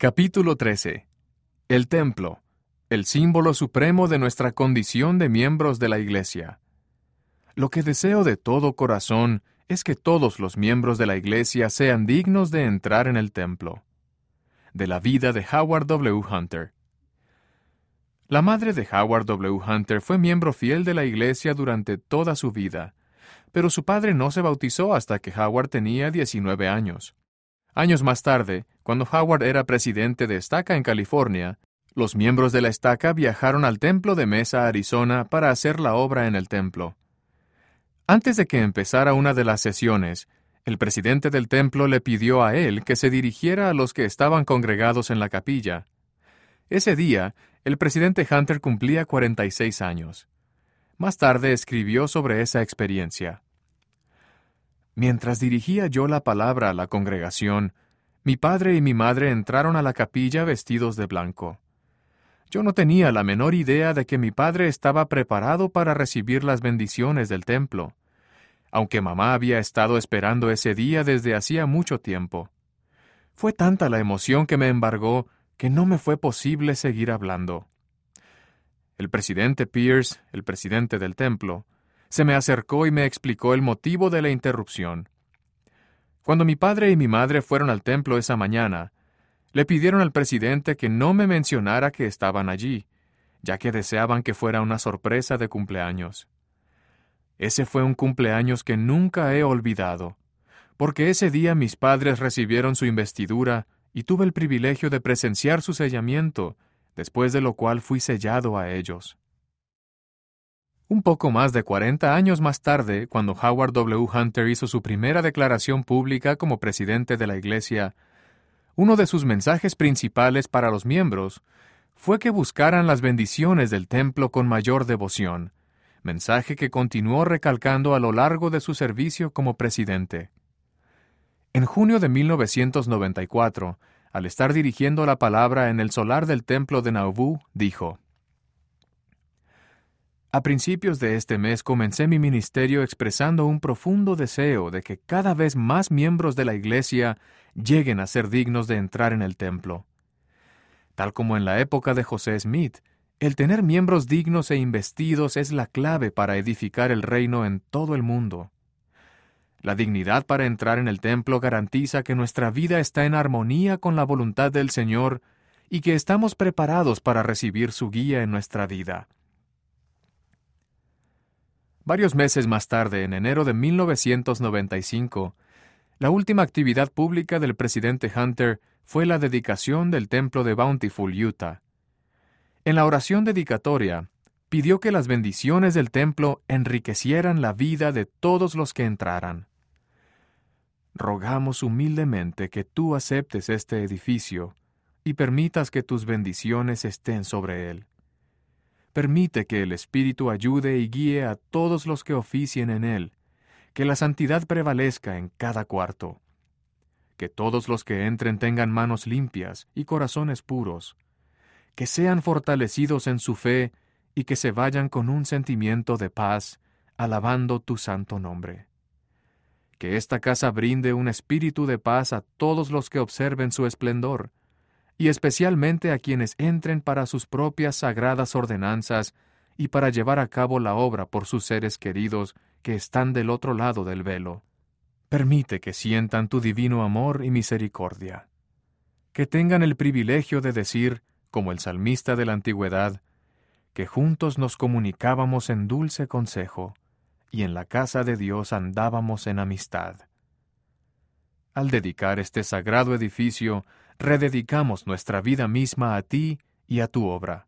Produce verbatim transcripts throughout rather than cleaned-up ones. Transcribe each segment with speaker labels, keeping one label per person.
Speaker 1: Capítulo trece. El templo, el símbolo supremo de nuestra condición de miembros de la Iglesia. Lo que deseo de todo corazón es que todos los miembros de la Iglesia sean dignos de entrar en el templo. De la vida de Howard W. Hunter. La madre de Howard W. Hunter fue miembro fiel de la Iglesia durante toda su vida, pero su padre no se bautizó hasta que Howard tenía diecinueve años. Años más tarde, cuando Howard era presidente de Estaca en California, los miembros de la Estaca viajaron al templo de Mesa, Arizona, para hacer la obra en el templo. Antes de que empezara una de las sesiones, el presidente del templo le pidió a él que se dirigiera a los que estaban congregados en la capilla. Ese día, el presidente Hunter cumplía cuarenta y seis años. Más tarde escribió sobre esa experiencia. Mientras dirigía yo la palabra a la congregación, mi padre y mi madre entraron a la capilla vestidos de blanco. Yo no tenía la menor idea de que mi padre estaba preparado para recibir las bendiciones del templo, aunque mamá había estado esperando ese día desde hacía mucho tiempo. Fue tanta la emoción que me embargó que no me fue posible seguir hablando. El presidente Pierce, el presidente del templo, se me acercó y me explicó el motivo de la interrupción. Cuando mi padre y mi madre fueron al templo esa mañana, le pidieron al presidente que no me mencionara que estaban allí, ya que deseaban que fuera una sorpresa de cumpleaños. Ese fue un cumpleaños que nunca he olvidado, porque ese día mis padres recibieron su investidura y tuve el privilegio de presenciar su sellamiento, después de lo cual fui sellado a ellos. Un poco más de cuarenta años más tarde, cuando Howard W. Hunter hizo su primera declaración pública como presidente de la Iglesia, uno de sus mensajes principales para los miembros fue que buscaran las bendiciones del templo con mayor devoción, mensaje que continuó recalcando a lo largo de su servicio como presidente. En junio de mil novecientos noventa y cuatro, al estar dirigiendo la palabra en el solar del templo de Nauvoo, dijo: A principios de este mes comencé mi ministerio expresando un profundo deseo de que cada vez más miembros de la Iglesia lleguen a ser dignos de entrar en el templo. Tal como en la época de José Smith, el tener miembros dignos e investidos es la clave para edificar el reino en todo el mundo. La dignidad para entrar en el templo garantiza que nuestra vida está en armonía con la voluntad del Señor y que estamos preparados para recibir su guía en nuestra vida. Varios meses más tarde, en enero de mil novecientos noventa y cinco, la última actividad pública del presidente Hunter fue la dedicación del templo de Bountiful, Utah. En la oración dedicatoria, pidió que las bendiciones del templo enriquecieran la vida de todos los que entraran. Rogamos humildemente que tú aceptes este edificio y permitas que tus bendiciones estén sobre él. Permite que el Espíritu ayude y guíe a todos los que oficien en él, que la santidad prevalezca en cada cuarto, que todos los que entren tengan manos limpias y corazones puros, que sean fortalecidos en su fe y que se vayan con un sentimiento de paz, alabando tu santo nombre. Que esta casa brinde un espíritu de paz a todos los que observen su esplendor, y especialmente a quienes entren para sus propias sagradas ordenanzas y para llevar a cabo la obra por sus seres queridos que están del otro lado del velo. Permite que sientan tu divino amor y misericordia. Que tengan el privilegio de decir, como el salmista de la antigüedad, que juntos nos comunicábamos en dulce consejo, y en la casa de Dios andábamos en amistad. Al dedicar este sagrado edificio, rededicamos nuestra vida misma a ti y a tu obra.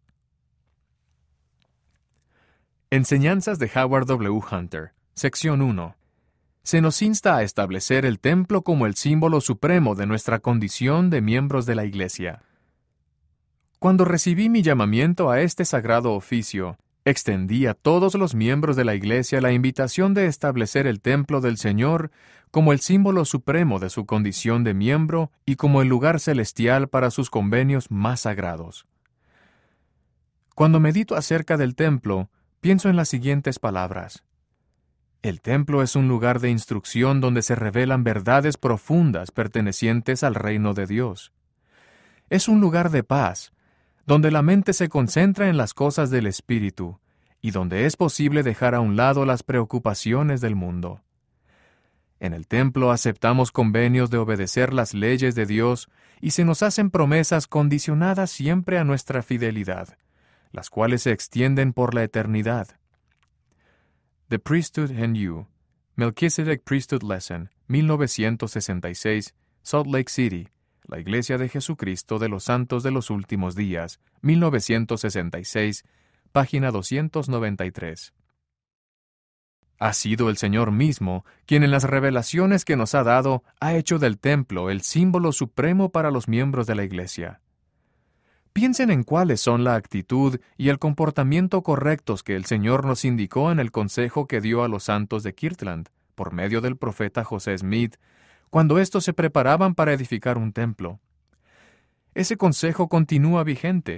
Speaker 1: Enseñanzas de Howard W. Hunter, sección uno. Se nos insta a establecer el templo como el símbolo supremo de nuestra condición de miembros de la Iglesia. Cuando recibí mi llamamiento a este sagrado oficio, extendí a todos los miembros de la Iglesia la invitación de establecer el templo del Señor como el símbolo supremo de su condición de miembro y como el lugar celestial para sus convenios más sagrados. Cuando medito acerca del templo, pienso en las siguientes palabras. El templo es un lugar de instrucción donde se revelan verdades profundas pertenecientes al reino de Dios. Es un lugar de paz, donde la mente se concentra en las cosas del Espíritu, y donde es posible dejar a un lado las preocupaciones del mundo. En el templo aceptamos convenios de obedecer las leyes de Dios y se nos hacen promesas condicionadas siempre a nuestra fidelidad, las cuales se extienden por la eternidad. The Priesthood and You, Melchizedek Priesthood Lesson, mil novecientos sesenta y seis, Salt Lake City, La Iglesia de Jesucristo de los Santos de los Últimos Días, mil novecientos sesenta y seis, página doscientos noventa y tres. Ha sido el Señor mismo quien en las revelaciones que nos ha dado ha hecho del templo el símbolo supremo para los miembros de la Iglesia. Piensen en cuáles son la actitud y el comportamiento correctos que el Señor nos indicó en el consejo que dio a los santos de Kirtland, por medio del profeta José Smith, cuando éstos se preparaban para edificar un templo. Ese consejo continúa vigente.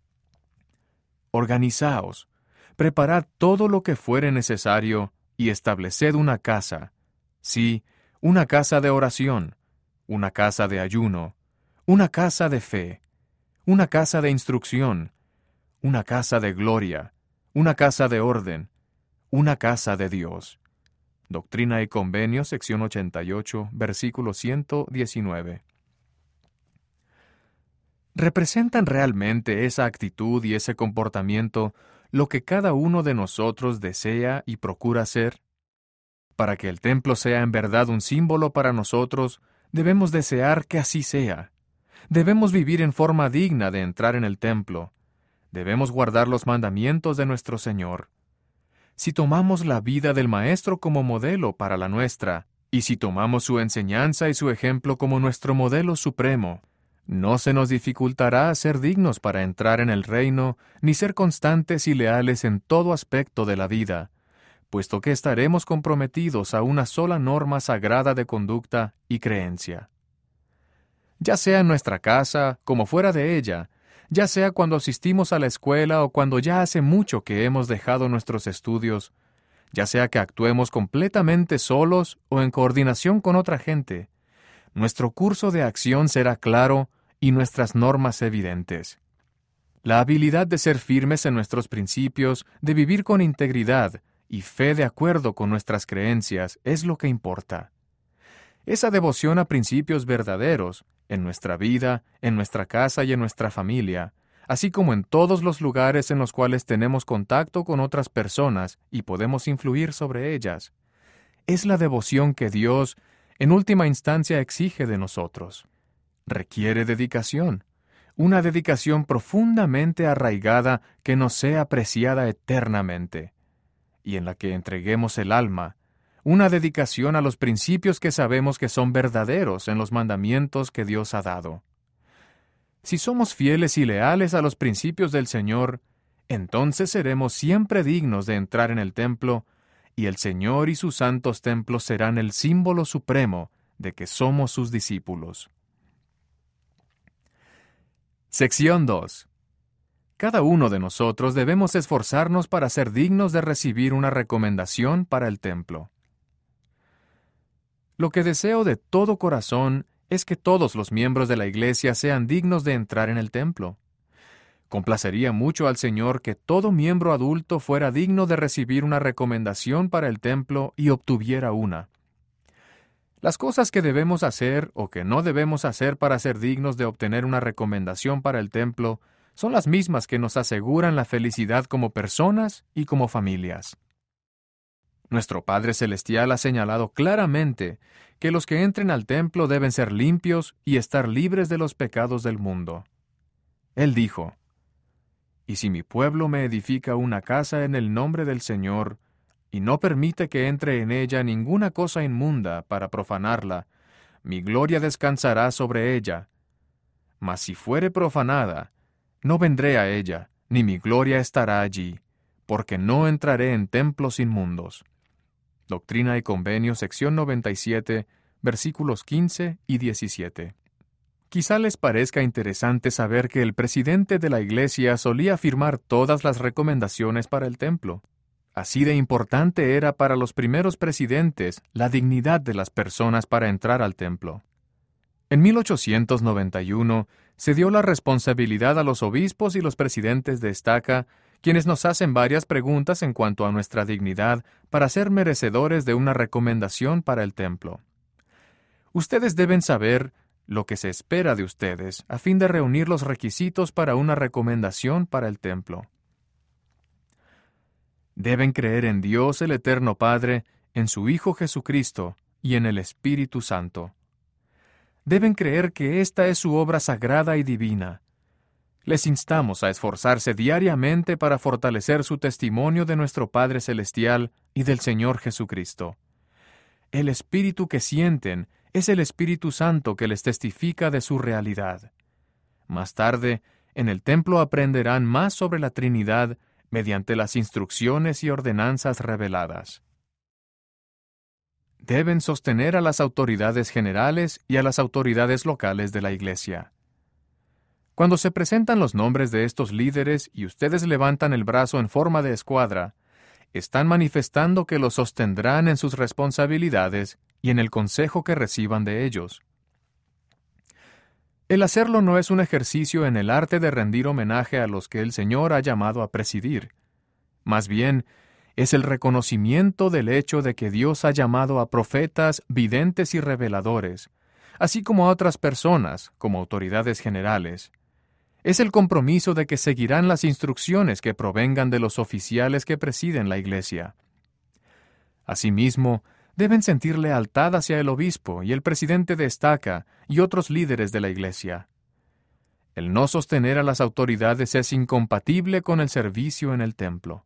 Speaker 1: Organizaos, preparad todo lo que fuere necesario y estableced una casa, sí, una casa de oración, una casa de ayuno, una casa de fe, una casa de instrucción, una casa de gloria, una casa de orden, una casa de Dios. Doctrina y Convenios, sección ochenta y ocho, versículo ciento diecinueve. ¿Representan realmente esa actitud y ese comportamiento lo que cada uno de nosotros desea y procura ser? Para que el templo sea en verdad un símbolo para nosotros, debemos desear que así sea. Debemos vivir en forma digna de entrar en el templo. Debemos guardar los mandamientos de nuestro Señor. Si tomamos la vida del Maestro como modelo para la nuestra, y si tomamos su enseñanza y su ejemplo como nuestro modelo supremo, no se nos dificultará ser dignos para entrar en el reino, ni ser constantes y leales en todo aspecto de la vida, puesto que estaremos comprometidos a una sola norma sagrada de conducta y creencia. Ya sea en nuestra casa, como fuera de ella, ya sea cuando asistimos a la escuela o cuando ya hace mucho que hemos dejado nuestros estudios, ya sea que actuemos completamente solos o en coordinación con otra gente, nuestro curso de acción será claro y nuestras normas evidentes. La habilidad de ser firmes en nuestros principios, de vivir con integridad y fe de acuerdo con nuestras creencias es lo que importa. Esa devoción a principios verdaderos, en nuestra vida, en nuestra casa y en nuestra familia, así como en todos los lugares en los cuales tenemos contacto con otras personas y podemos influir sobre ellas, es la devoción que Dios, en última instancia, exige de nosotros. Requiere dedicación, una dedicación profundamente arraigada que nos sea apreciada eternamente, y en la que entreguemos el alma, una dedicación a los principios que sabemos que son verdaderos en los mandamientos que Dios ha dado. Si somos fieles y leales a los principios del Señor, entonces seremos siempre dignos de entrar en el templo, y el Señor y sus santos templos serán el símbolo supremo de que somos sus discípulos. Sección dos. Cada uno de nosotros debemos esforzarnos para ser dignos de recibir una recomendación para el templo. Lo que deseo de todo corazón es que todos los miembros de la Iglesia sean dignos de entrar en el templo. Complacería mucho al Señor que todo miembro adulto fuera digno de recibir una recomendación para el templo y obtuviera una. Las cosas que debemos hacer o que no debemos hacer para ser dignos de obtener una recomendación para el templo son las mismas que nos aseguran la felicidad como personas y como familias. Nuestro Padre Celestial ha señalado claramente que los que entren al templo deben ser limpios y estar libres de los pecados del mundo. Él dijo, «Y si mi pueblo me edifica una casa en el nombre del Señor, y no permite que entre en ella ninguna cosa inmunda para profanarla, mi gloria descansará sobre ella. Mas si fuere profanada, no vendré a ella, ni mi gloria estará allí, porque no entraré en templos inmundos». Doctrina y Convenios, sección noventa y siete, versículos quince y diecisiete. Quizá les parezca interesante saber que el presidente de la Iglesia solía firmar todas las recomendaciones para el templo. Así de importante era para los primeros presidentes la dignidad de las personas para entrar al templo. En mil ochocientos noventa y uno se dio la responsabilidad a los obispos y los presidentes de estaca, quienes nos hacen varias preguntas en cuanto a nuestra dignidad para ser merecedores de una recomendación para el templo. Ustedes deben saber lo que se espera de ustedes a fin de reunir los requisitos para una recomendación para el templo. Deben creer en Dios el Eterno Padre, en su Hijo Jesucristo y en el Espíritu Santo. Deben creer que esta es su obra sagrada y divina. Les instamos a esforzarse diariamente para fortalecer su testimonio de nuestro Padre Celestial y del Señor Jesucristo. El Espíritu que sienten es el Espíritu Santo que les testifica de su realidad. Más tarde, en el templo aprenderán más sobre la Trinidad mediante las instrucciones y ordenanzas reveladas. Deben sostener a las autoridades generales y a las autoridades locales de la Iglesia. Cuando se presentan los nombres de estos líderes y ustedes levantan el brazo en forma de escuadra, están manifestando que los sostendrán en sus responsabilidades y en el consejo que reciban de ellos. El hacerlo no es un ejercicio en el arte de rendir homenaje a los que el Señor ha llamado a presidir. Más bien, es el reconocimiento del hecho de que Dios ha llamado a profetas, videntes y reveladores, así como a otras personas, como autoridades generales. Es el compromiso de que seguirán las instrucciones que provengan de los oficiales que presiden la Iglesia. Asimismo, deben sentir lealtad hacia el obispo y el presidente de estaca y otros líderes de la Iglesia. El no sostener a las autoridades es incompatible con el servicio en el templo.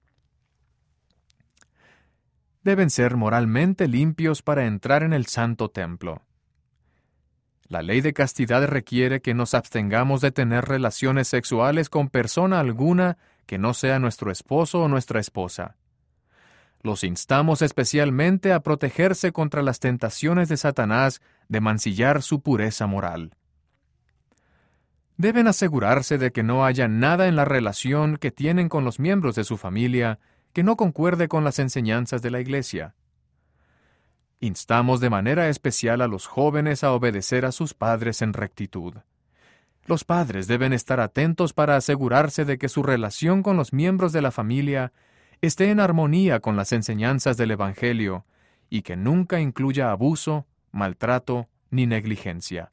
Speaker 1: Deben ser moralmente limpios para entrar en el santo templo. La ley de castidad requiere que nos abstengamos de tener relaciones sexuales con persona alguna que no sea nuestro esposo o nuestra esposa. Los instamos especialmente a protegerse contra las tentaciones de Satanás de mancillar su pureza moral. Deben asegurarse de que no haya nada en la relación que tienen con los miembros de su familia que no concuerde con las enseñanzas de la Iglesia. Instamos de manera especial a los jóvenes a obedecer a sus padres en rectitud. Los padres deben estar atentos para asegurarse de que su relación con los miembros de la familia esté en armonía con las enseñanzas del Evangelio y que nunca incluya abuso, maltrato ni negligencia.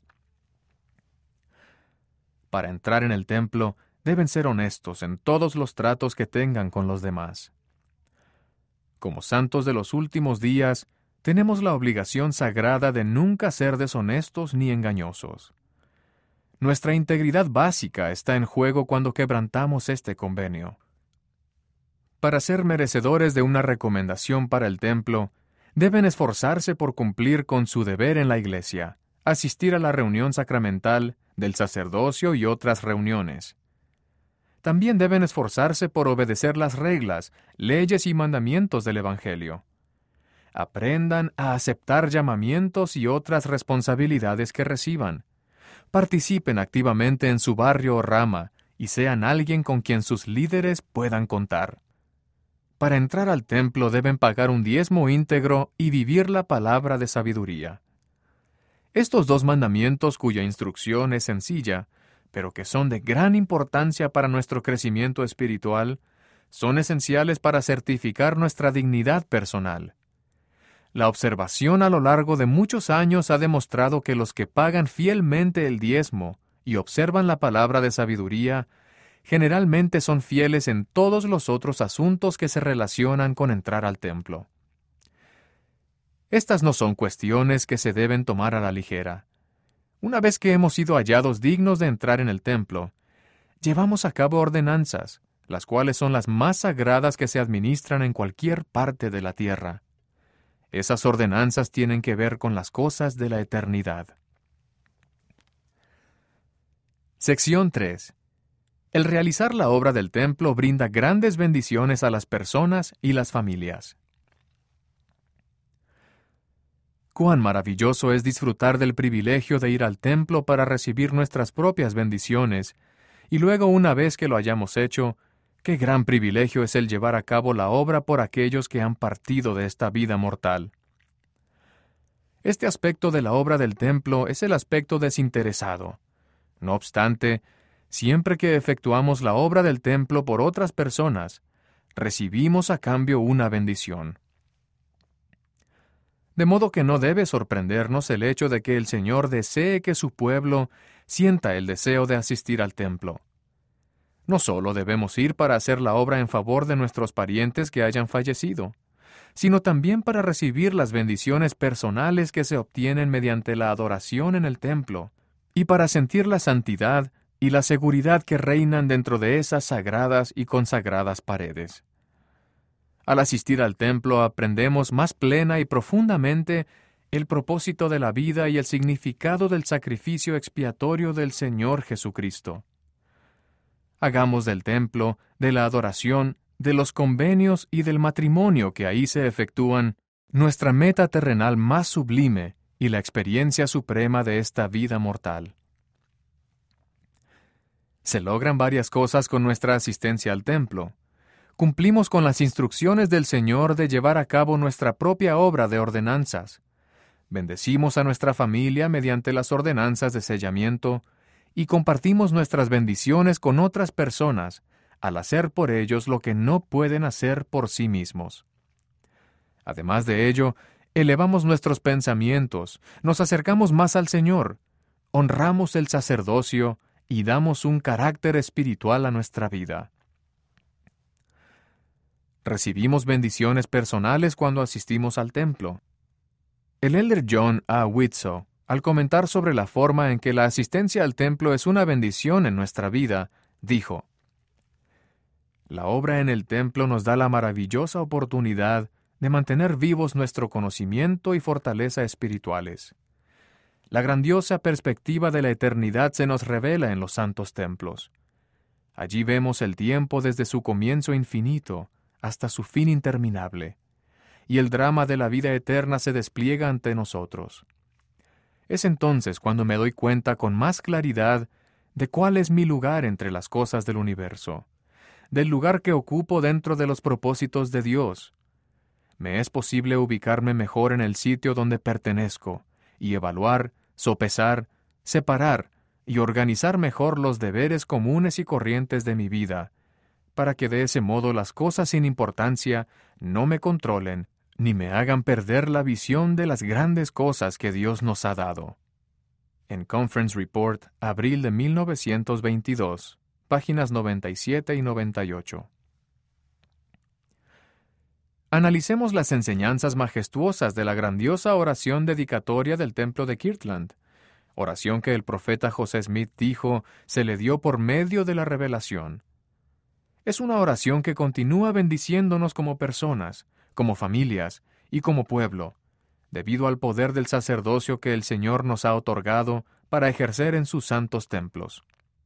Speaker 1: Para entrar en el templo, deben ser honestos en todos los tratos que tengan con los demás. Como santos de los últimos días, tenemos la obligación sagrada de nunca ser deshonestos ni engañosos. Nuestra integridad básica está en juego cuando quebrantamos este convenio. Para ser merecedores de una recomendación para el templo, deben esforzarse por cumplir con su deber en la Iglesia, asistir a la reunión sacramental, del sacerdocio y otras reuniones. También deben esforzarse por obedecer las reglas, leyes y mandamientos del Evangelio. Aprendan a aceptar llamamientos y otras responsabilidades que reciban. Participen activamente en su barrio o rama y sean alguien con quien sus líderes puedan contar. Para entrar al templo deben pagar un diezmo íntegro y vivir la palabra de sabiduría. Estos dos mandamientos, cuya instrucción es sencilla, pero que son de gran importancia para nuestro crecimiento espiritual, son esenciales para certificar nuestra dignidad personal. La observación a lo largo de muchos años ha demostrado que los que pagan fielmente el diezmo y observan la palabra de sabiduría, generalmente son fieles en todos los otros asuntos que se relacionan con entrar al templo. Estas no son cuestiones que se deben tomar a la ligera. Una vez que hemos sido hallados dignos de entrar en el templo, llevamos a cabo ordenanzas, las cuales son las más sagradas que se administran en cualquier parte de la tierra. Esas ordenanzas tienen que ver con las cosas de la eternidad. Sección tres. El realizar la obra del templo brinda grandes bendiciones a las personas y las familias. Cuán maravilloso es disfrutar del privilegio de ir al templo para recibir nuestras propias bendiciones, y luego, una vez que lo hayamos hecho, qué gran privilegio es el llevar a cabo la obra por aquellos que han partido de esta vida mortal. Este aspecto de la obra del templo es el aspecto desinteresado. No obstante, siempre que efectuamos la obra del templo por otras personas, recibimos a cambio una bendición. De modo que no debe sorprendernos el hecho de que el Señor desee que su pueblo sienta el deseo de asistir al templo. No solo debemos ir para hacer la obra en favor de nuestros parientes que hayan fallecido, sino también para recibir las bendiciones personales que se obtienen mediante la adoración en el templo, y para sentir la santidad y la seguridad que reinan dentro de esas sagradas y consagradas paredes. Al asistir al templo aprendemos más plena y profundamente el propósito de la vida y el significado del sacrificio expiatorio del Señor Jesucristo. Hagamos del templo, de la adoración, de los convenios y del matrimonio que ahí se efectúan, nuestra meta terrenal más sublime y la experiencia suprema de esta vida mortal. Se logran varias cosas con nuestra asistencia al templo. Cumplimos con las instrucciones del Señor de llevar a cabo nuestra propia obra de ordenanzas. Bendecimos a nuestra familia mediante las ordenanzas de sellamiento y compartimos nuestras bendiciones con otras personas al hacer por ellos lo que no pueden hacer por sí mismos. Además de ello, elevamos nuestros pensamientos, nos acercamos más al Señor, honramos el sacerdocio y damos un carácter espiritual a nuestra vida. Recibimos bendiciones personales cuando asistimos al templo. El elder John A. Widtsoe, al comentar sobre la forma en que la asistencia al templo es una bendición en nuestra vida, dijo: La obra en el templo nos da la maravillosa oportunidad de mantener vivos nuestro conocimiento y fortaleza espirituales. La grandiosa perspectiva de la eternidad se nos revela en los santos templos. Allí vemos el tiempo desde su comienzo infinito hasta su fin interminable, y el drama de la vida eterna se despliega ante nosotros. Es entonces cuando me doy cuenta con más claridad de cuál es mi lugar entre las cosas del universo, del lugar que ocupo dentro de los propósitos de Dios. Me es posible ubicarme mejor en el sitio donde pertenezco, y evaluar, sopesar, separar y organizar mejor los deberes comunes y corrientes de mi vida, para que de ese modo las cosas sin importancia no me controlen ni me hagan perder la visión de las grandes cosas que Dios nos ha dado. En Conference Report, abril de mil novecientos veintidós, páginas noventa y siete y noventa y ocho. Analicemos las enseñanzas majestuosas de la grandiosa oración dedicatoria del templo de Kirtland, oración que el profeta José Smith dijo se le dio por medio de la revelación. Es una oración que continúa bendiciéndonos como personas, como familias y como pueblo, debido al poder del sacerdocio que el Señor nos ha otorgado para ejercer en sus santos templos.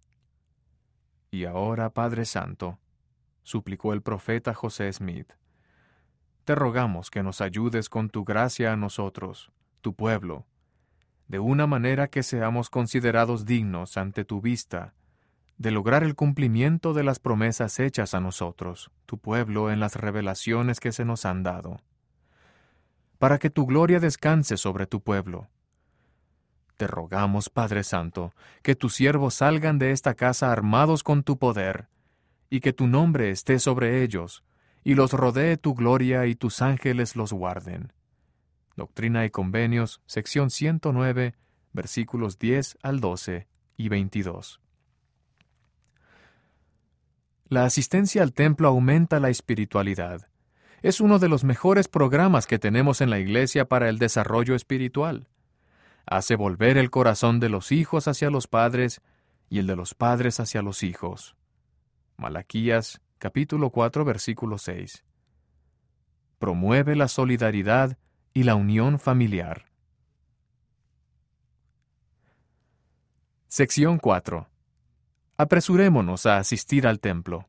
Speaker 1: Y ahora, Padre Santo, suplicó el profeta José Smith, te rogamos que nos ayudes con tu gracia a nosotros, tu pueblo, de una manera que seamos considerados dignos ante tu vista, de lograr el cumplimiento de las promesas hechas a nosotros, tu pueblo, en las revelaciones que se nos han dado, para que tu gloria descanse sobre tu pueblo. Te rogamos, Padre Santo, que tus siervos salgan de esta casa armados con tu poder, y que tu nombre esté sobre ellos, y los rodee tu gloria y tus ángeles los guarden. Doctrina y Convenios, sección ciento nueve, versículos diez al doce y veintidós. La asistencia al templo aumenta la espiritualidad. Es uno de los mejores programas que tenemos en la Iglesia para el desarrollo espiritual. Hace volver el corazón de los hijos hacia los padres y el de los padres hacia los hijos. Malaquías, capítulo cuatro, versículo seis. Promueve la solidaridad y la unión familiar. Sección cuatro. Apresurémonos a asistir al templo.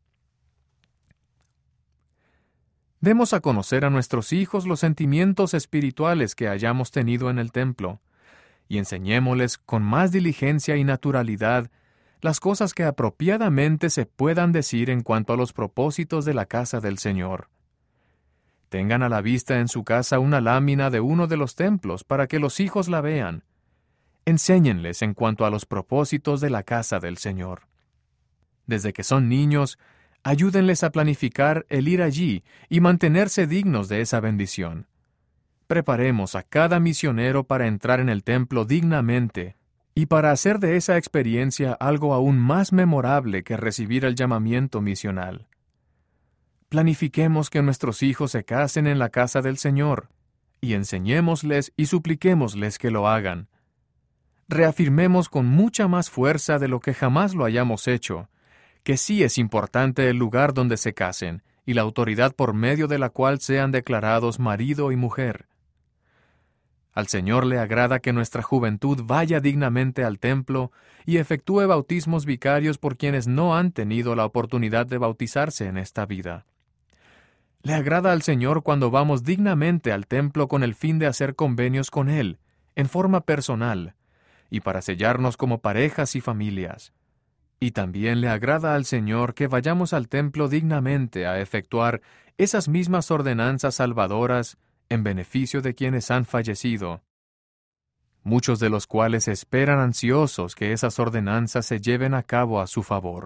Speaker 1: Demos a conocer a nuestros hijos los sentimientos espirituales que hayamos tenido en el templo, y enseñémosles con más diligencia y naturalidad las cosas que apropiadamente se puedan decir en cuanto a los propósitos de la casa del Señor. Tengan a la vista en su casa una lámina de uno de los templos para que los hijos la vean. Enséñenles en cuanto a los propósitos de la casa del Señor. Desde que son niños, ayúdenles a planificar el ir allí y mantenerse dignos de esa bendición. Preparemos a cada misionero para entrar en el templo dignamente y para hacer de esa experiencia algo aún más memorable que recibir el llamamiento misional. Planifiquemos que nuestros hijos se casen en la casa del Señor, y enseñémosles y supliquémosles que lo hagan. Reafirmemos con mucha más fuerza de lo que jamás lo hayamos hecho, que sí es importante el lugar donde se casen y la autoridad por medio de la cual sean declarados marido y mujer. Al Señor le agrada que nuestra juventud vaya dignamente al templo y efectúe bautismos vicarios por quienes no han tenido la oportunidad de bautizarse en esta vida. Le agrada al Señor cuando vamos dignamente al templo con el fin de hacer convenios con Él, en forma personal, y para sellarnos como parejas y familias. Y también le agrada al Señor que vayamos al templo dignamente a efectuar esas mismas ordenanzas salvadoras en beneficio de quienes han fallecido, muchos de los cuales esperan ansiosos que esas ordenanzas se lleven a cabo a su favor.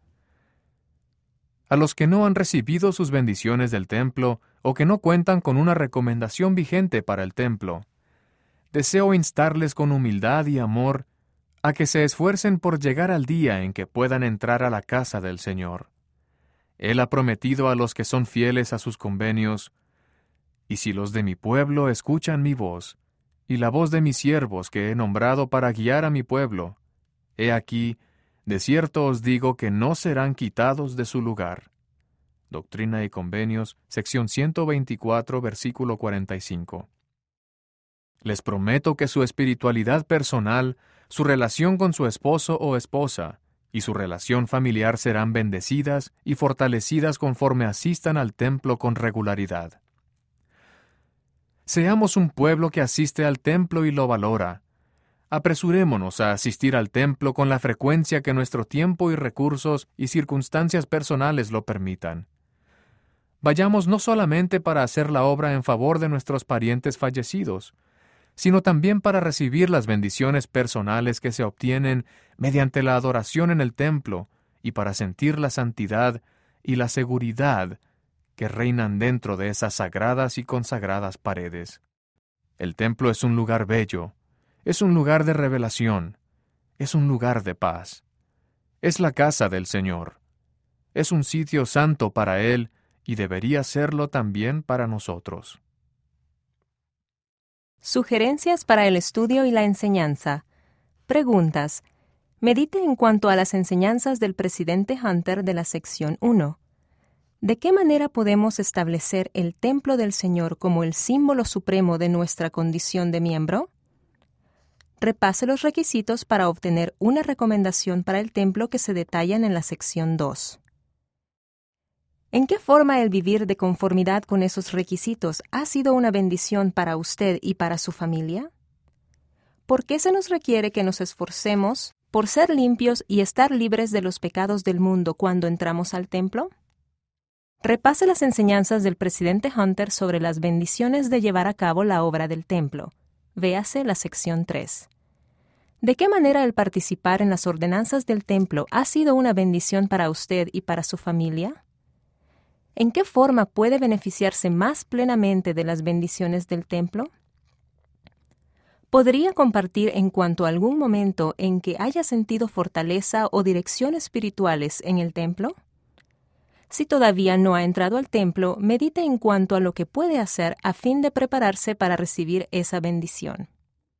Speaker 1: A los que no han recibido sus bendiciones del templo o que no cuentan con una recomendación vigente para el templo, deseo instarles con humildad y amor a que se esfuercen por llegar al día en que puedan entrar a la casa del Señor. Él ha prometido a los que son fieles a sus convenios: y si los de mi pueblo escuchan mi voz, y la voz de mis siervos que he nombrado para guiar a mi pueblo, he aquí, de cierto os digo que no serán quitados de su lugar. Doctrina y Convenios, sección ciento veinticuatro, versículo cuarenta y cinco. Les prometo que su espiritualidad personal, su relación con su esposo o esposa, y su relación familiar serán bendecidas y fortalecidas conforme asistan al templo con regularidad. Seamos un pueblo que asiste al templo y lo valora. Apresurémonos a asistir al templo con la frecuencia que nuestro tiempo y recursos y circunstancias personales lo permitan. Vayamos no solamente para hacer la obra en favor de nuestros parientes fallecidos, sino también para recibir las bendiciones personales que se obtienen mediante la adoración en el templo y para sentir la santidad y la seguridad que reinan dentro de esas sagradas y consagradas paredes. El templo es un lugar bello, es un lugar de revelación, es un lugar de paz. Es la casa del Señor. Es un sitio santo para Él y debería serlo también para nosotros.
Speaker 2: Sugerencias para el estudio y la enseñanza. Preguntas. Medite en cuanto a las enseñanzas del presidente Hunter de la sección uno. ¿De qué manera podemos establecer el templo del Señor como el símbolo supremo de nuestra condición de miembro? Repase los requisitos para obtener una recomendación para el templo que se detallan en la sección dos. ¿En qué forma el vivir de conformidad con esos requisitos ha sido una bendición para usted y para su familia? ¿Por qué se nos requiere que nos esforcemos por ser limpios y estar libres de los pecados del mundo cuando entramos al templo? Repase las enseñanzas del presidente Hunter sobre las bendiciones de llevar a cabo la obra del templo. Véase la sección tres. ¿De qué manera el participar en las ordenanzas del templo ha sido una bendición para usted y para su familia? ¿En qué forma puede beneficiarse más plenamente de las bendiciones del templo? ¿Podría compartir en cuanto a algún momento en que haya sentido fortaleza o dirección espirituales en el templo? Si todavía no ha entrado al templo, medite en cuanto a lo que puede hacer a fin de prepararse para recibir esa bendición.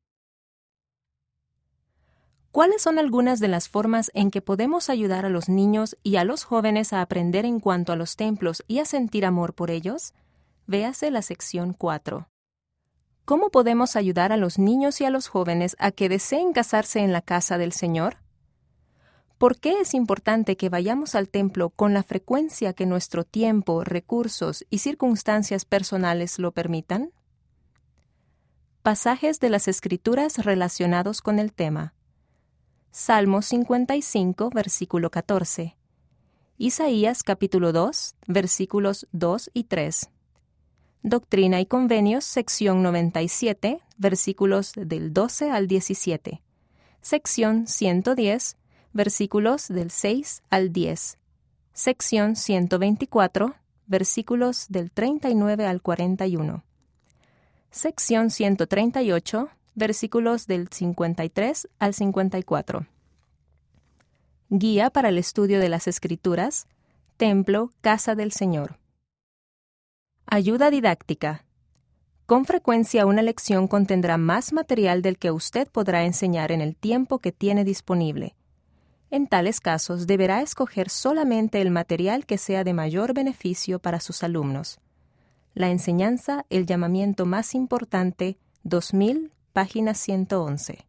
Speaker 2: ¿Cuáles son algunas de las formas en que podemos ayudar a los niños y a los jóvenes a aprender en cuanto a los templos y a sentir amor por ellos? Véase la sección cuatro. ¿Cómo podemos ayudar a los niños y a los jóvenes a que deseen casarse en la casa del Señor? ¿Por qué es importante que vayamos al templo con la frecuencia que nuestro tiempo, recursos y circunstancias personales lo permitan? Pasajes de las Escrituras relacionados con el tema. Salmo cincuenta y cinco, versículo catorce. Isaías capítulo dos, versículos dos y tres. Doctrina y Convenios, sección noventa y siete, versículos del doce al diecisiete. Sección ciento diez, versículos del seis al diez. Sección ciento veinticuatro, versículos del treinta y nueve al cuarenta y uno. Sección ciento treinta y ocho, versículos del cincuenta y tres al cincuenta y cuatro. Guía para el estudio de las Escrituras, Templo, Casa del Señor. Ayuda didáctica. Con frecuencia una lección contendrá más material del que usted podrá enseñar en el tiempo que tiene disponible. En tales casos deberá escoger solamente el material que sea de mayor beneficio para sus alumnos. La enseñanza, el llamamiento más importante, dos mil, página ciento once.